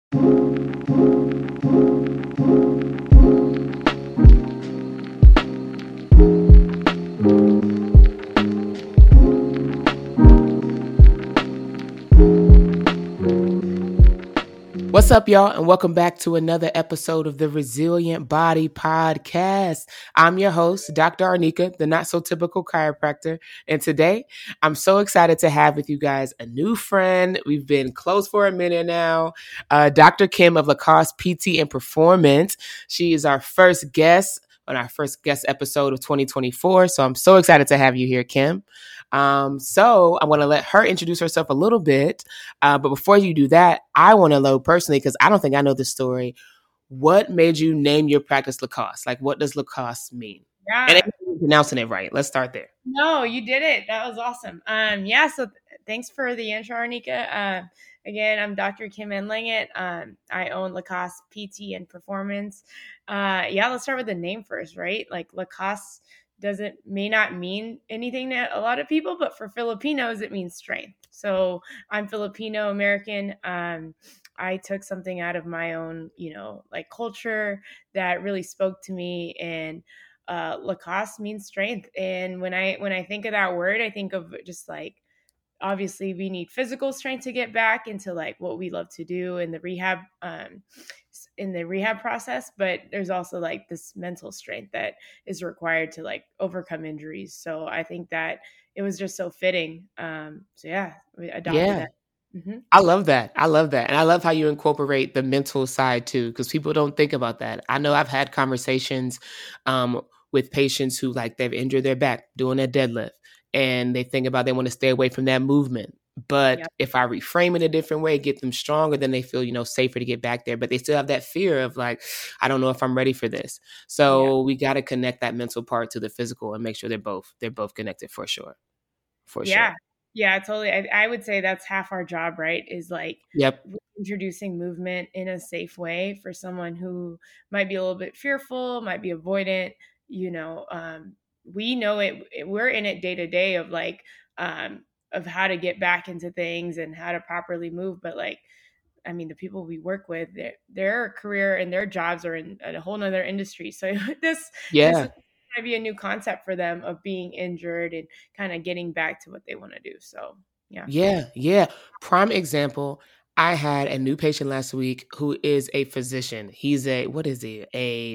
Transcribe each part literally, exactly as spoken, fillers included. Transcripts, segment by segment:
What's up, y'all, and welcome back to another episode of the Resilient Body Podcast. I'm your host, Doctor Arnika, the not-so-typical chiropractor, and today I'm so excited to have with you guys a new friend. We've been close for a minute now, uh, Doctor Kim of Lacoste P T and Performance. She is our first guest on our first guest episode of twenty twenty-four, so I'm so excited to have you here, Kim. Um, so I want to let her introduce herself a little bit. Uh, but before you do that, I want to know personally, because I don't think I know the story. What made you name your practice Lacoste? Like, what does Lacoste mean? And Yeah. I'm pronouncing it right. Let's start there. No, you did it. That was awesome. Um, yeah, so th- thanks for the intro, Arnika. Uh, again, I'm Doctor Kim Enlingett. Um, I own Lacoste P T and Performance. Uh, yeah, let's start with the name first, right? Like Lacoste doesn't may not mean anything to a lot of people, but for Filipinos, it means strength. So I'm Filipino American. Um, I took something out of my own, you know, like culture that really spoke to me, and uh, Lacoste means strength. And when I when I think of that word, I think of just like, obviously we need physical strength to get back into like what we love to do in the rehab um, in the rehab process, but there's also like this mental strength that is required to like overcome injuries. So I think that it was just so fitting. Um, so yeah, we adopted Yeah. that. Mm-hmm. I love that. I love that. And I love how you incorporate the mental side too, because people don't think about that. I know I've had conversations um, with patients who like they've injured their back doing a deadlift and they think about they want to stay away from that movement. But Yep. if I reframe it a different way, get them stronger, then they feel, you know, safer to get back there. But they still have that fear of like, I don't know if I'm ready for this. So Yeah. we got to connect that mental part to the physical and make sure they're both, they're both connected for sure. For sure. Yeah. Yeah, totally. I, I would say that's half our job, right? Is like Yep. introducing movement in a safe way for someone who might be a little bit fearful, might be avoidant. You know, um, we know it, it- we're in it day to day of like, um, of how to get back into things and how to properly move. But like, I mean, the people we work with, their, their career and their jobs are in a whole nother industry. So this, this Yeah. might be a new concept for them of being injured and kind of getting back to what they want to do. So yeah. Yeah, yeah. Prime example, I had a new patient last week who is a physician. He's a, what is he? A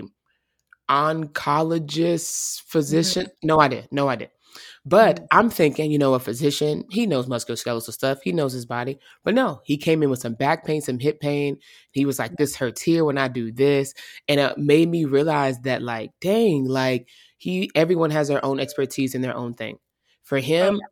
oncologist Mhm. physician? No idea. No idea. But Mhm. I'm thinking, you know, a physician, he knows musculoskeletal stuff. He knows his body. But no, he came in with some back pain, some hip pain. He was like, this hurts here when I do this. And it made me realize that like, dang, like he, everyone has their own expertise in their own thing. For Oh him,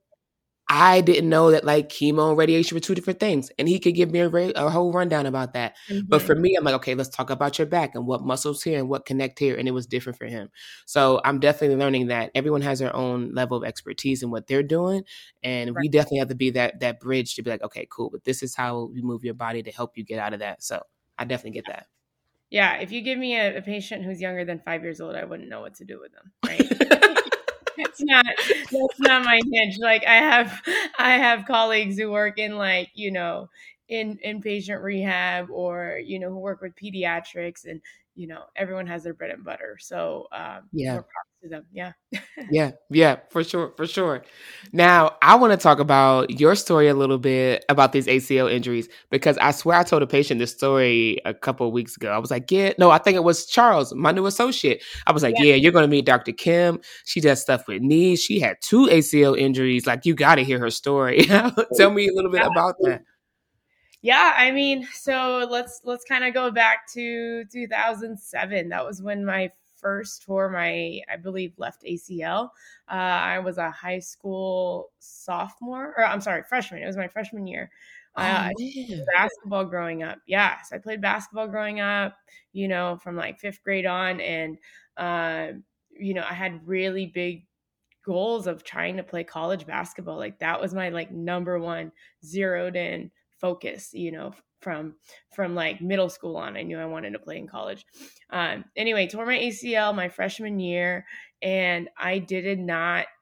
I didn't know that like chemo and radiation were two different things. And he could give me a, ra- a whole rundown about that. yeah. But Mhm. for me, I'm like, okay, let's talk about your back and what muscles here and what connect here. And it was different for him. So I'm definitely learning that everyone has their own level of expertise in what they're doing. And Right. we definitely have to be that that bridge to be like, okay, cool. But this is how we move your body to help you get out of that. So I definitely get that. Yeah. If you give me a, a patient who's younger than five years old, I wouldn't know what to do with them. Right. It's not, that's not my niche. Like I have, I have colleagues who work in like, you know, in inpatient rehab or, you know, who work with pediatrics, and, you know, everyone has their bread and butter. So, um, Yeah. more props to them. Yeah. Yeah, yeah, for sure, for sure. Now, I want to talk about your story a little bit about these A C L injuries because I swear I told a patient this story a couple of weeks ago. I was like, yeah, no, I think it was Charles, my new associate. I was like, Yeah. yeah, you're going to meet Doctor Kim. She does stuff with knees. She had two A C L injuries. Like, you got to hear her story. Tell me a little bit about that. Yeah, I mean, so let's let's kind of go back to two thousand seven. That was when my first tore my, I believe, left A C L. Uh, I was a high school sophomore, or I'm sorry, freshman. It was my freshman year. Uh, Oh, I man. played basketball growing up. Yes, I played basketball growing up. You know, from like fifth grade on, and uh, you know, I had really big goals of trying to play college basketball. Like that was my like number one zeroed in focus, you know, from from like middle school on. I knew I wanted to play in college. Um, anyway, tore my A C L my freshman year, and I did not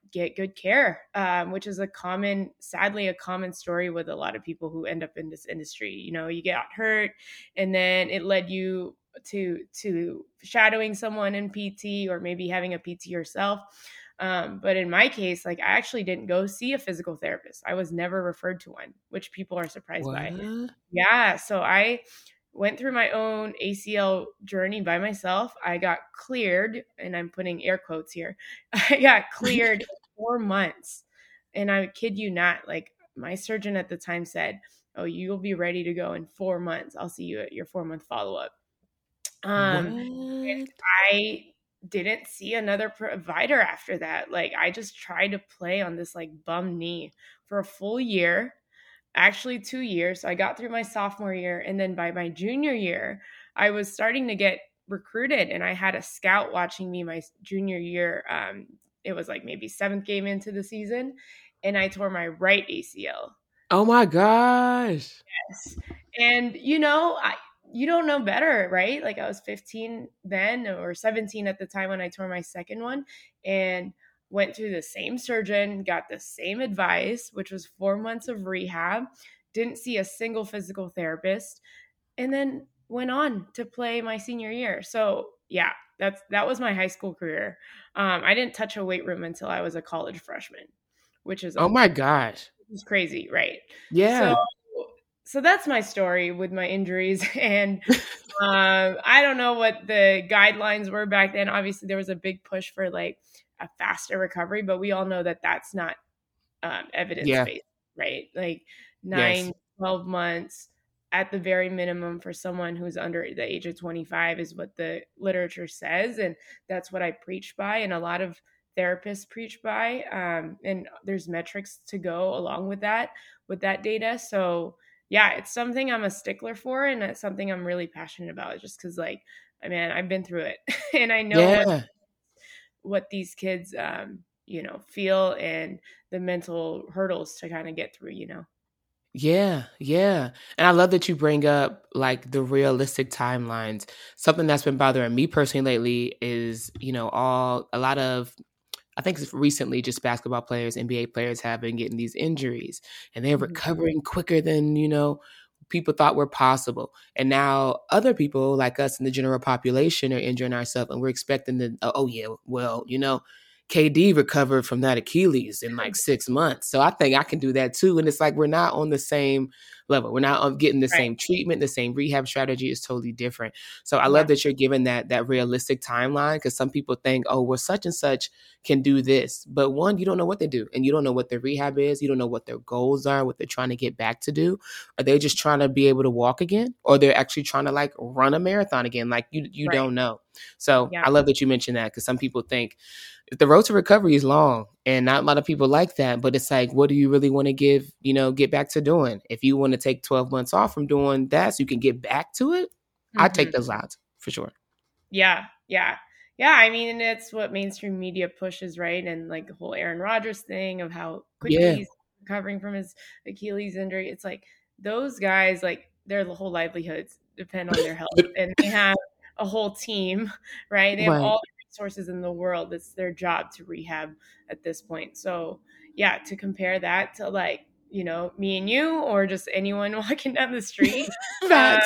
get good care, um, which is a common, sadly, a common story with a lot of people who end up in this industry. You know, you got hurt and then it led you to to shadowing someone in P T or maybe having a P T yourself. Um, but in my case, like I actually didn't go see a physical therapist. I was never referred to one, which people are surprised What? by. Yeah. So I went through my own A C L journey by myself. I got cleared, and I'm putting air quotes here. I got cleared in four months. And I kid you not, like my surgeon at the time said, "Oh, you'll be ready to go in four months. I'll see you at your four month follow up." Um, and What? I didn't see another provider after that. Like I just tried to play on this like bum knee for a full year, actually two years. So I got through my sophomore year. And then by my junior year, I was starting to get recruited, and I had a scout watching me my junior year. Um, it was like maybe seventh game into the season, and I tore my right A C L. Oh my gosh. Yes. And you know, I you don't know better, right? Like I was fifteen then or seventeen at the time when I tore my second one, and went through the same surgeon, got the same advice, which was four months of rehab, didn't see a single physical therapist, and then went on to play my senior year. So yeah, that's that was my high school career. Um, I didn't touch a weight room until I was a college freshman, which is Oh a my gosh. it's crazy, right? So Yeah. so that's my story with my injuries. And um, I don't know what the guidelines were back then. Obviously, there was a big push for like a faster recovery, but we all know that that's not um, evidence Yeah. based, right? Like Yes. nine, twelve months at the very minimum for someone who's under the age of twenty-five is what the literature says. And that's what I preach by. And a lot of therapists preach by. Um, and there's metrics to go along with that, with that data. So yeah, it's something I'm a stickler for, and it's something I'm really passionate about just because like, I mean, I've been through it and I know what, Yeah. what these kids, um, you know, feel and the mental hurdles to kind of get through, you know? Yeah, yeah. And I love that you bring up like the realistic timelines. Something that's been bothering me personally lately is, you know, all a lot of I think it's recently just basketball players, N B A players have been getting these injuries, and they're Mhm. recovering quicker than, you know, people thought were possible. And now other people like us in the general population are injuring ourselves, and we're expecting the, oh yeah, well, you know, K D recovered from that Achilles in like six months. So I think I can do that too. And it's like, we're not on the same level. We're not on getting the Right. same treatment. The same rehab strategy is totally different. So I Yeah. love that you're giving that, that realistic timeline, because some people think, oh, well, such and such can do this. But one, you don't know what they do, and you don't know what their rehab is. You don't know what their goals are, what they're trying to get back to do. Are they just trying to be able to walk again? Or they're actually trying to like run a marathon again? Like you, you Right. don't know. So Yeah. I love that you mentioned that, because some people think the road to recovery is long, and not a lot of people like that. But it's like, what do you really want to give, you know, get back to doing? If you want to take twelve months off from doing that so you can get back to it, I take Mhm. those odds for sure. Yeah. Yeah. Yeah. I mean, it's what mainstream media pushes, right? And like the whole Aaron Rodgers thing of how quickly Yeah. he's recovering from his Achilles injury. It's like those guys, like their whole livelihoods depend on their health, and they have a whole team, right? They have Right. all the resources in the world. It's their job to rehab at this point. So yeah, to compare that to like, you know, me and you, or just anyone walking down the street, uh, Facts.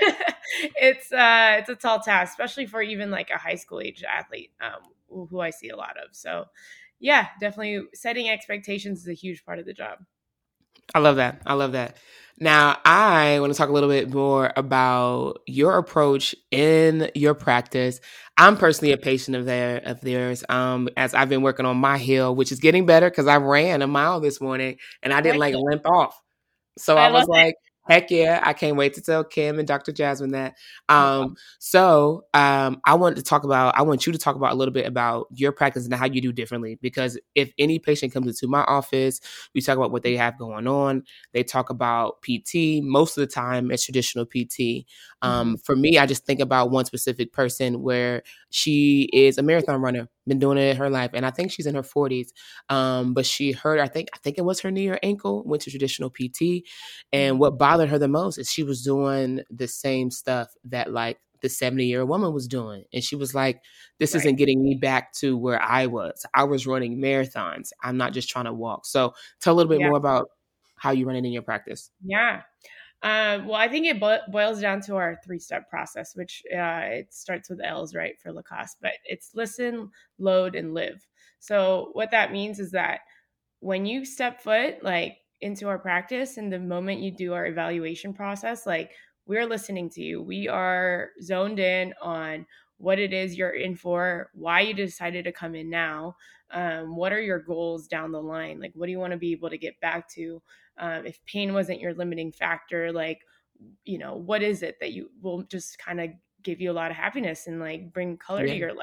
it's uh it's a tall task, especially for even like a high school age athlete, um, who, who I see a lot of. So yeah, definitely setting expectations is a huge part of the job. I love that. I love that. Now, I want to talk a little bit more about your approach in your practice. I'm personally a patient of their of theirs. Um, as I've been working on my heel, which is getting better because I ran a mile this morning and I didn't Heck like yeah. limp off. So I I love was like, heck yeah, I can't wait to tell Kim and Doctor Jasmine that. Um, so um, I wanted to talk about, I want you to talk about a little bit about your practice and how you do differently. Because if any patient comes into my office, we talk about what they have going on. They talk about P T. Most of the time, it's traditional P T. Um, Mhm. For me, I just think about one specific person where she is a marathon runner, been doing it her life, and I think she's in her forties. Um, but she hurt, I think, I think it was her knee or ankle, went to traditional P T. And what bothered her the most is she was doing the same stuff that like the seventy year old woman was doing. And she was like, this Right. isn't getting me back to where I was. I was running marathons. I'm not just trying to walk. So tell a little bit Yeah. more about how you run it in your practice. Yeah. Um, well, I think it bo- boils down to our three step process, which uh, it starts with L's, right, for Lacoste, but it's listen, load, and live. So what that means is that when you step foot like into our practice and the moment you do our evaluation process, like we're listening to you. We are zoned in on what it is you're in for, why you decided to come in now, um, what are your goals down the line, like what do you want to be able to get back to, um, if pain wasn't your limiting factor, like you know what is it that you will just kind of give you a lot of happiness and like bring color to Yeah. your life,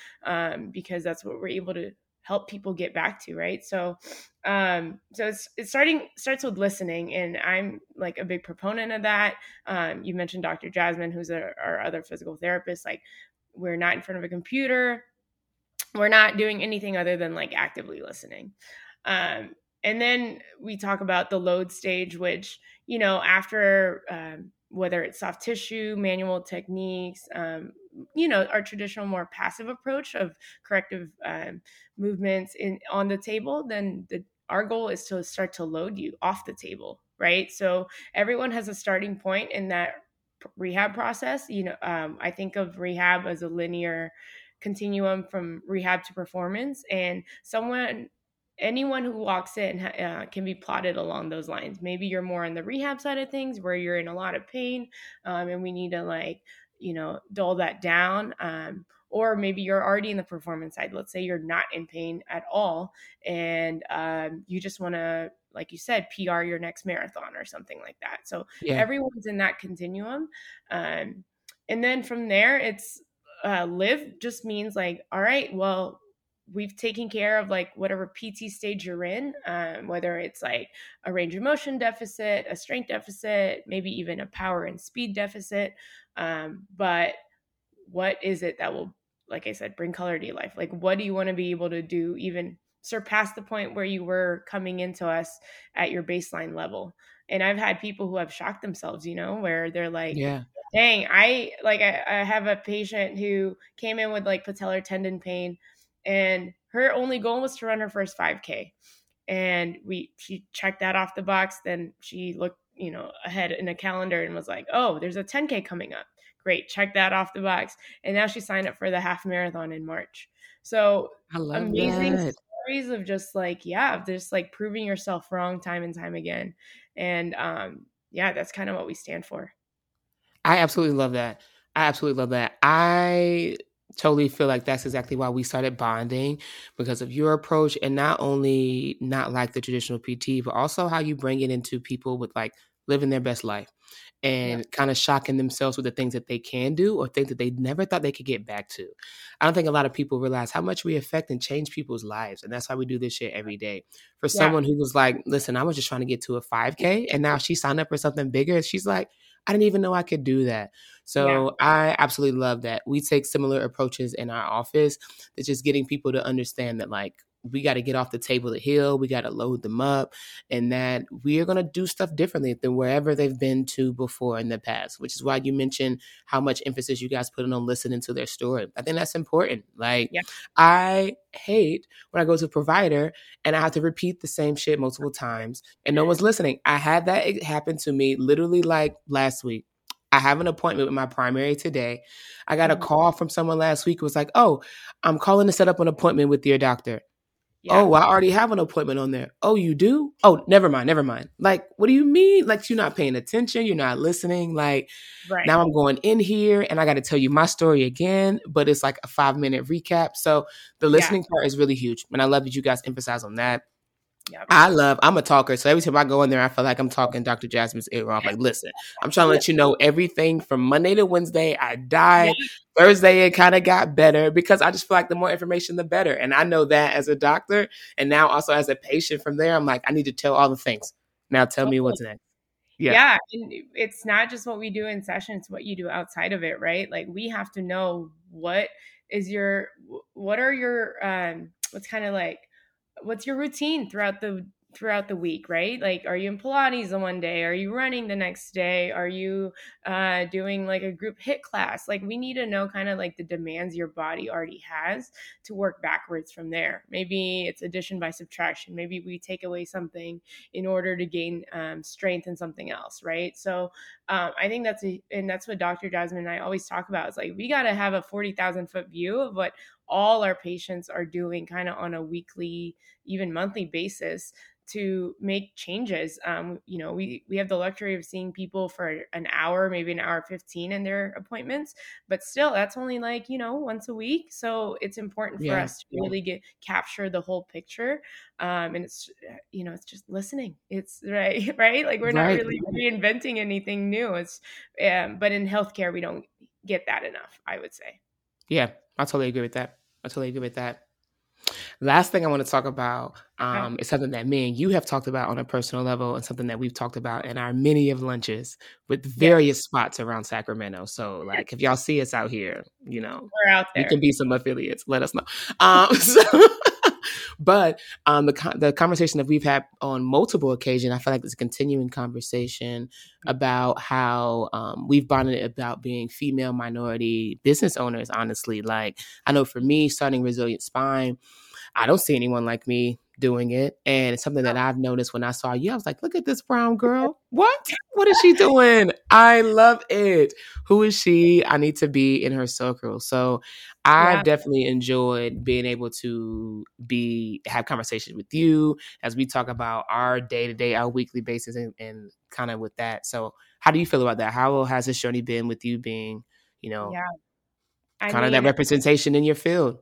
um, because that's what we're able to help people get back to, right? So um so it's it's starting starts with listening, and I'm like a big proponent of that. Um you mentioned Doctor Jasmine, who's a, our other physical therapist. Like we're not in front of a computer, we're not doing anything other than like actively listening. Um, and then we talk about the load stage, which, you know, after um, whether it's soft tissue, manual techniques, um, you know, our traditional more passive approach of corrective um, movements in on the table, then the our goal is to start to load you off the table, right? So everyone has a starting point in that rehab process. You know, um, I think of rehab as a linear continuum from rehab to performance, and someone anyone who walks in uh, can be plotted along those lines. Maybe you're more on the rehab side of things where you're in a lot of pain, um, and we need to like you know dull that down, um, or maybe you're already in the performance side. Let's say you're not in pain at all, and um, you just want to, like you said, P R your next marathon or something like that. So Yeah. everyone's in that continuum, um, and then from there it's uh, live just means like, all right, well, we've taken care of like whatever P T stage you're in, um, whether it's like a range of motion deficit, a strength deficit, maybe even a power and speed deficit. Um, but what is it that will, like I said, bring color to your life? Like, what do you want to be able to do, even surpass the point where you were coming into us at your baseline level? And I've had people who have shocked themselves, you know, where they're like, Yeah. dang, I like I, I have a patient who came in with like patellar tendon pain, and her only goal was to run her first five K. And we she checked that off the box. Then she looked, you know, ahead in a calendar and was like, oh, there's a ten K coming up. Great, check that off the box. And now she signed up for the half marathon in March. So I love amazing that. stories of just like, yeah, just like proving yourself wrong time and time again. And um, yeah, that's kind of what we stand for. I absolutely love that. I absolutely love that. I totally feel like that's exactly why we started bonding, because of your approach, and not only not like the traditional P T, but also how you bring it into people with like living their best life Yep. and kind of shocking themselves with the things that they can do or things that they never thought they could get back to. I don't think a lot of people realize how much we affect and change people's lives. And that's why we do this shit every day. For Yeah. someone who was like, listen, I was just trying to get to a five K, and now she signed up for something bigger. She's like, I didn't even know I could do that. So Yeah. I absolutely love that. We take similar approaches in our office. It's just getting people to understand that, like, we got to get off the table to heal. We got to load them up, and that we are going to do stuff differently than wherever they've been to before in the past, which is why you mentioned how much emphasis you guys put in on listening to their story. I think that's important. Like, Yeah. I hate when I go to a provider and I have to repeat the same shit multiple times and no one's listening. I had that happen to me literally like last week. I have an appointment with my primary today. I got a Mhm. call from someone last week who was like, oh, I'm calling to set up an appointment with your doctor. Yeah. Oh, I already have an appointment on there. Oh, you do? Oh, never mind, never mind. Like, what do you mean? Like, you're not paying attention. You're not listening. Like, Right. now I'm going in here and I got to tell you my story again, but it's like a five minute recap. So the Yeah. listening part is really huge. And I love that you guys emphasize on that. Yep. I love, I'm a talker. So every time I go in there, I feel like I'm talking Doctor Jasmine's ear off. Like, listen, I'm trying to let you know everything from Monday to Wednesday. I died. Yeah. Thursday, it kind of got better because I just feel like the more information, the better. And I know that as a doctor. And now also as a patient from there, I'm like, I need to tell all the things. Now tell me what's next. Yeah. Yeah. And it's not just what we do in session, it's what you do outside of it, right? Like we have to know what is your, what are your, um, what's kind of like, what's your routine throughout the throughout the week, right? Like, are you in Pilates the one day? Are you running the next day? Are you uh, doing like a group HIIT class? Like, we need to know kind of like the demands your body already has to work backwards from there. Maybe it's addition by subtraction. Maybe we take away something in order to gain um, strength in something else, right? So um, I think that's a, and that's what Doctor Jasmine and I always talk about. Is like, we got to have a forty thousand foot view of what all our patients are doing kind of on a weekly, even monthly basis to make changes. Um, you know, we, we have the luxury of seeing people for an hour, maybe an hour fifteen in their appointments, but still that's only like, you know, once a week. So it's important for Yeah. us to really get, capture the whole picture. Um, and it's, you know, it's just listening. It's right, right. Like we're not Right. really reinventing anything new. It's, um, but in healthcare, we don't get that enough, I would say. Yeah, I totally agree with that. I totally agree with that. Last thing I want to talk about um, Oh. is something that me and you have talked about on a personal level, and something that we've talked about in our many of lunches with various Yes. spots around Sacramento. So, like, if y'all see us out here, you know, We're out we there. can be some affiliates. Let us know. Um, so, but um, the the conversation that we've had on multiple occasions, I feel like it's a continuing conversation about how um, we've bonded about being female minority business owners. Honestly, like I know for me, starting Resilient Spine, I don't see anyone like me doing it. And it's something that I've noticed when I saw you. I was like, look at this brown girl. What? What is she doing? I love it. Who is she? I need to be in her circle. So I've Yeah. definitely enjoyed being able to be have conversations with you as we talk about our day-to-day, our weekly basis, and, and kind of with that. So how do you feel about that? How has this journey been with you being, you know, Yeah. I kind of that mean, representation in your field?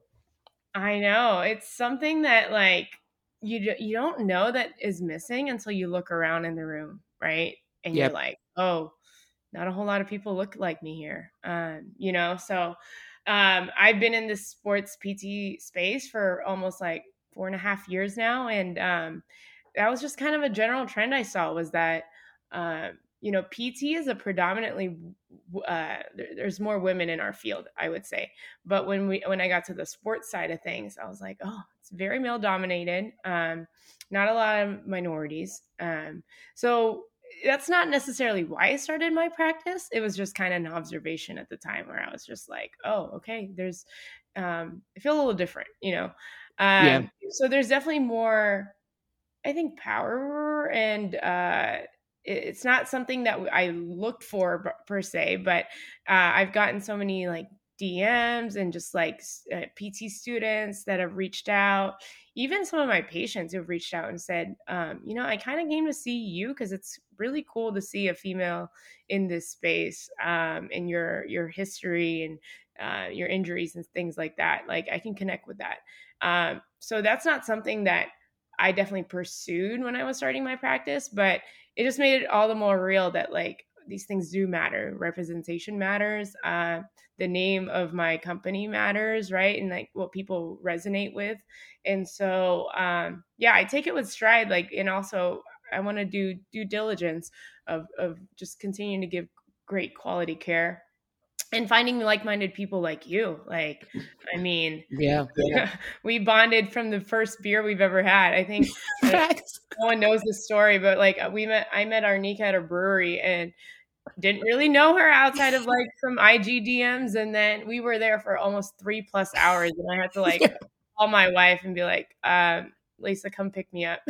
I know. It's something that like you d- you don't know that is missing until you look around in the room, right? And you're Yep. like, "Oh, not a whole lot of people look like me here." Um, you know, so um I've been in this sports P T space for almost like four and a half years now, and um that was just kind of a general trend I saw was that um you know, P T is a predominantly uh, there, there's more women in our field, I would say. But when we when I got to the sports side of things, I was like, oh, it's very male dominated. Um, not a lot of minorities. Um, so that's not necessarily why I started my practice. It was just kind of an observation at the time where I was just like, oh, okay, there's um, I feel a little different, you know. Yeah. Um, so there's definitely more, I think, power, and uh, it's not something that I looked for per se, but uh, I've gotten so many like D Ms and just like uh, P T students that have reached out, even some of my patients who have reached out and said, um, you know, I kind of came to see you because it's really cool to see a female in this space, um, and your your history and uh, your injuries and things like that. Like I can connect with that. Um, so that's not something that I definitely pursued when I was starting my practice, but it just made it all the more real that like these things do matter. Representation matters. Uh, the name of my company matters, right? And like what people resonate with. And so, um, yeah, I take it with stride. Like, and also I want to do due diligence of of just continuing to give great quality care and finding like-minded people like you. Like, I mean, Yeah. we bonded from the first beer we've ever had. I think uh, no one knows this story, but like we met, I met Arnika at a brewery and didn't really know her outside of like some I G D Ms. And then we were there for almost three plus hours. And I had to like call my wife and be like, um, Lisa, come pick me up.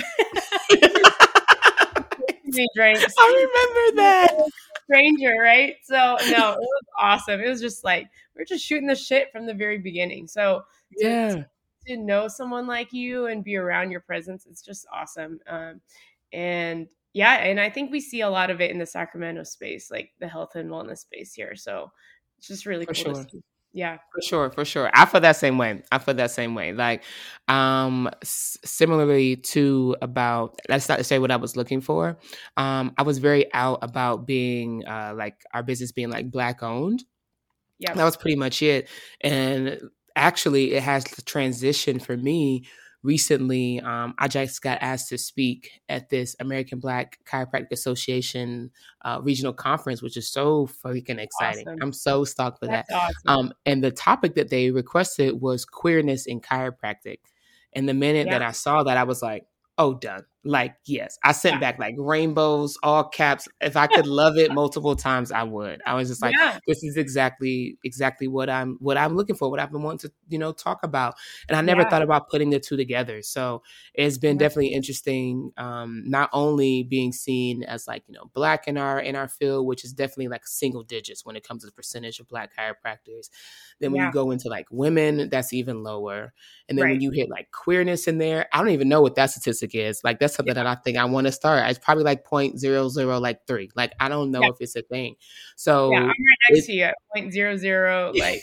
Me drinks. I remember that. Stranger, right? So no, it was awesome. It was just like we're just shooting the shit from the very beginning. So to, Yeah. to, to know someone like you and be around your presence, it's just awesome. Um, and yeah, and I think we see a lot of it in the Sacramento space, like the health and wellness space here. So it's just really For cool sure. to see. Yeah. For sure, for sure. I feel that same way. I feel that same way. Like, um, s- similarly to about, that's not to say what I was looking for. Um, I was very out about being, uh, like our business being like Black owned. Yeah. That was pretty much it. And actually it has transitioned for me recently. Um, I just got asked to speak at this American Black Chiropractic Association uh, regional conference, which is so freaking exciting. Awesome. I'm so stoked for That's that. awesome. Um, and the topic that they requested was queerness in chiropractic. And the minute Yeah. that I saw that, I was like, oh, done. Like, yes, I sent Yeah. back like rainbows, all caps. If I could love it multiple times, I would. I was just like, Yeah. this is exactly, exactly what I'm, what I'm looking for, what I've been wanting to, you know, talk about. And I never Yeah. thought about putting the two together. So it's been Yeah. definitely interesting. Um, not only being seen as like, you know, Black in our, in our field, which is definitely like single digits when it comes to the percentage of Black chiropractors. Then when Yeah. you go into like women, that's even lower. And then Right. when you hit like queerness in there, I don't even know what that statistic is. Like that's something Yeah. that I think I want to start. It's probably like point zero zero like three. Like I don't know Yeah. if it's a thing. So yeah, I'm right next it, to you at point zero zero. Like,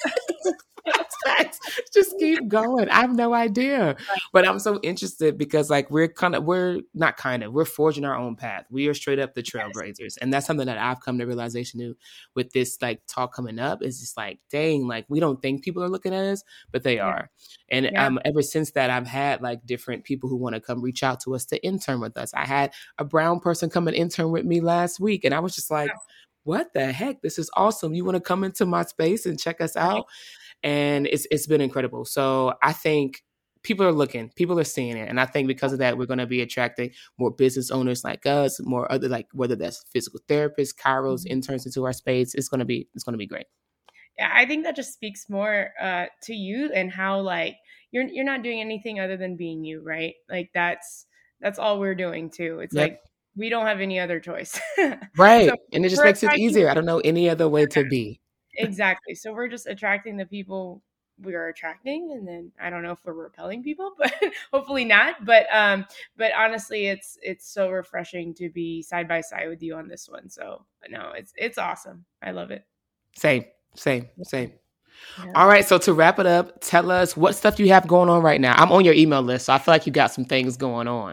just keep going. I have no idea, but I'm so interested because like we're kind of we're not kind of we're forging our own path. We are straight up the trailblazers, and that's something that I've come to realization to with this like talk coming up. Is just like, dang, like we don't think people are looking at us, but they Yeah. are. And Yeah. um, ever since that, I've had like different people who want to come reach out to us to intern with us. I had a brown person come and intern with me last week, and I was just like, what the heck? This is awesome. You want to come into my space and check us out? And it's it's been incredible. So I think people are looking, people are seeing it. And I think because of that, we're going to be attracting more business owners like us, more other, like whether that's physical therapists, chiros, Mhm. interns into our space. It's going to be, it's going to be great. Yeah, I think that just speaks more uh, to you and how like you're you're not doing anything other than being you, right? Like that's that's all we're doing too. It's Yep. like we don't have any other choice. Right. So And it just we're makes it attracting- easier. I don't know any other way to be. Exactly. So we're just attracting the people we are attracting, and then I don't know if we're repelling people, but hopefully not. But um, but honestly, it's it's so refreshing to be side by side with you on this one. So no, it's it's awesome. I love it. Same, same, same. Yeah. All right. So to wrap it up, tell us what stuff you have going on right now. I'm on your email list, so I feel like you got some things going on.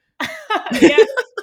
yeah,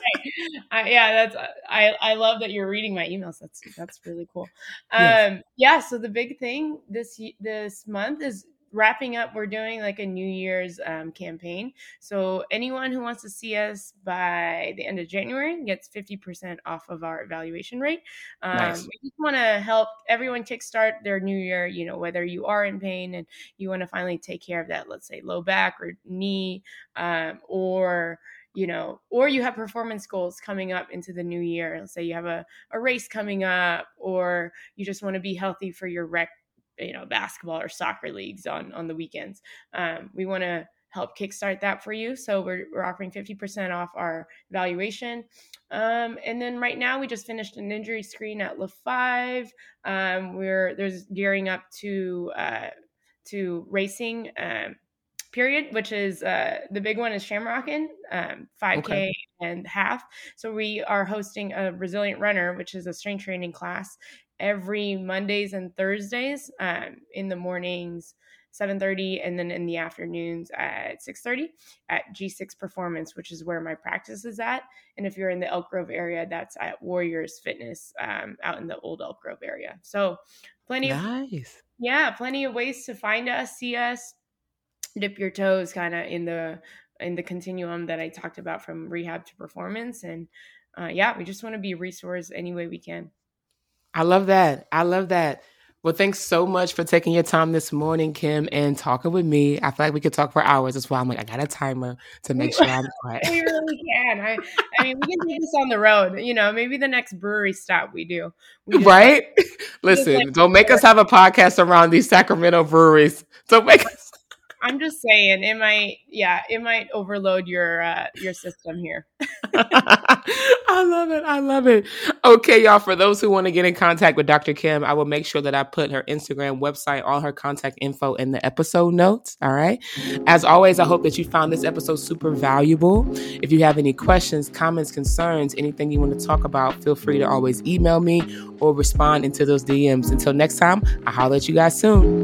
I, yeah, that's I. I love that you're reading my emails. That's that's really cool. Um, Yes. yeah. So the big thing this this month is wrapping up. We're doing like a New Year's um, campaign. So anyone who wants to see us by the end of January gets fifty percent off of our evaluation rate. Um, Nice. We just want to help everyone kickstart their new year. You know, whether you are in pain and you want to finally take care of that, let's say low back or knee, um, or you know, or you have performance goals coming up into the new year. Let's say you have a, a race coming up, or you just want to be healthy for your rec, you know, basketball or soccer leagues on, on the weekends. Um, we want to help kickstart that for you. So we're, we're offering fifty percent off our evaluation. Um, and then right now we just finished an injury screen at La Five. Um, we're there's gearing up to, uh, to racing, um, period, which is uh, the big one is Shamrockin', um, five K Okay. and half. So we are hosting a Resilient Runner, which is a strength training class every Mondays and Thursdays um, in the mornings, seven thirty, and then in the afternoons at six thirty at G six Performance, which is where my practice is at. And if you're in the Elk Grove area, that's at Warriors Fitness um, out in the old Elk Grove area. So plenty of, Nice. yeah, plenty of ways to find us, see us, dip your toes kind of in the in the continuum that I talked about from rehab to performance. And uh, yeah, we just want to be a resource any way we can. I love that. I love that. Well, thanks so much for taking your time this morning, Kim, and talking with me. I feel like we could talk for hours. That's why I'm like, I got a timer to make sure I'm quiet. We really can. I, I mean, we can do this on the road. You know, maybe the next brewery stop we do. We just, Right? Listen, like- don't make us have a podcast around these Sacramento breweries. Don't make us. I'm just saying, it might, yeah, it might overload your uh, your system here. I love it. I love it. Okay, y'all, for those who want to get in contact with Doctor Kim, I will make sure that I put her Instagram, website, all her contact info in the episode notes. All right. As always, I hope that you found this episode super valuable. If you have any questions, comments, concerns, anything you want to talk about, feel free to always email me or respond into those D Ms. Until next time, I'll holler at you guys soon.